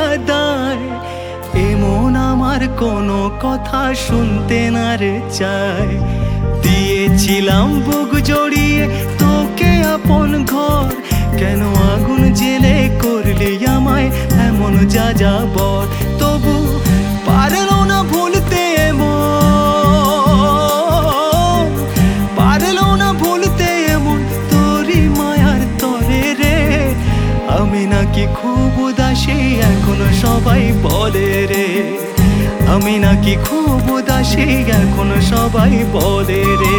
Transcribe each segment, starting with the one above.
ভোলা দায়। এমন আমার কোনো কথা শুনতে না রে চায়। দিয়েছিলাম বুক জড়িয়ে তোকে আপন ঘর, কেন আগুন জেলে করলি আমায় এমন যাযাবর। তবু পারলো না ভুলতে এমন, পারলো না ভুলতে এমন তোরই মায়ার তরে রে। আমি নাকি খুব উদাসী এখনো সবাই বলে রে, আমি নাকি খুব উদাসী এখনো সবাই বলে রে।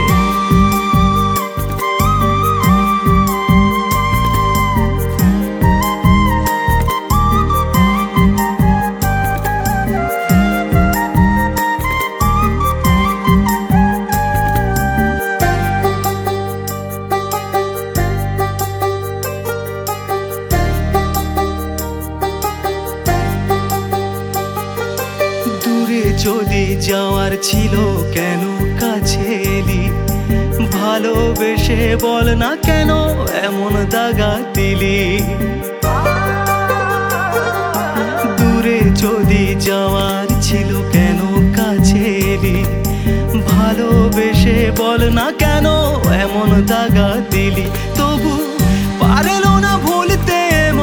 যদি যাওয়ার ছিল কেন কাছে এলি, ভালোবেসে বল না কেন এমন দাগা দিলি। দূরে যদি যাওয়ার ছিল কেন কাছে এলি, ভালোবেসে বল না কেন এমন দাগা দিলি। তবু পারলো না ভুলতে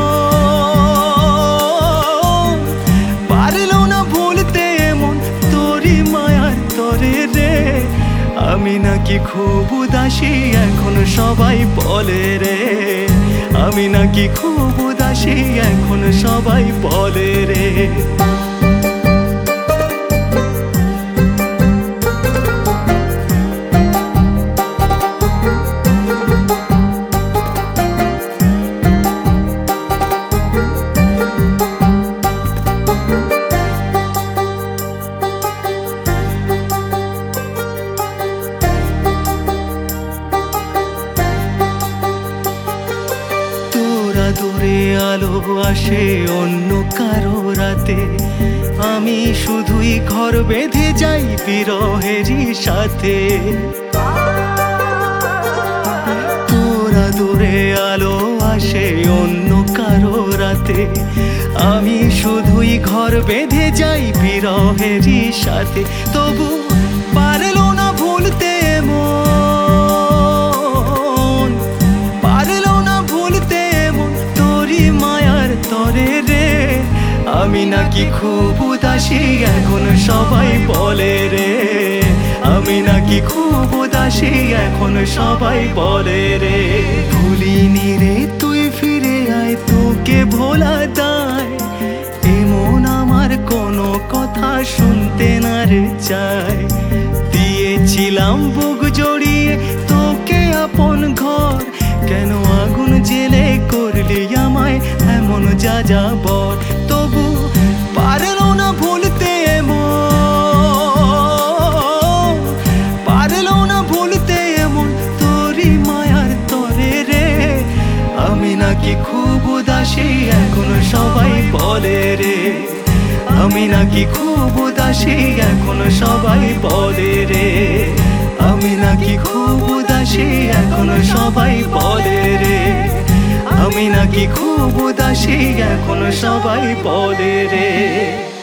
এমন, পারলো না ভুলতে এমন তোরই মায়ার তরে রে। আমি নাকি খুব উদাসী এখন সবাই বলে রে, আমি নাকি খুব উদাসী এখন সবাই বলে রে। দূরে আলো আসে অন্য কারো রাতে, আমি শুধুই ঘর বেঁধে যাই বিরহেরই সাথে। তোরা দূরে আলো আসে অন্য কারো রাতে, আমি শুধুই ঘর বেঁধে যাই বিরহেরই সাথে। তবু পারলো না ভুলতে এমন, পারলো না ভুলতে এমন তোরই মায়ার তরে রে। আমি নাকি খুব উদাসী এখন সবাই বলে রে, আমি নাকি খুব উদাসী এখন সবাই বলে রে। ভুলিনি রে তুই ফিরে আয় তোকে ভোলা দায়। এমন আমার কোনো কথা শুনতে না রে চায়। দিয়েছিলাম বুক জড়িয়ে তোকে আপন ঘর, কেন আগুন জেলে করলি আমায় এমন যাযাবর। তবু পারলো না ভুলতে এমন, পারলো না ভুলতে এমন তোরই মায়ার তরে রে। আমি নাকি খুব উদাসী এখন সবাই বলে রে, আমি নাকি খুব উদাসী এখন সবাই বলে রে। আমি নাকি খুব উদাসী এখন সবাই বলে রে, আমি নাকি খুব উদাসী এখন সবাই বলে রে।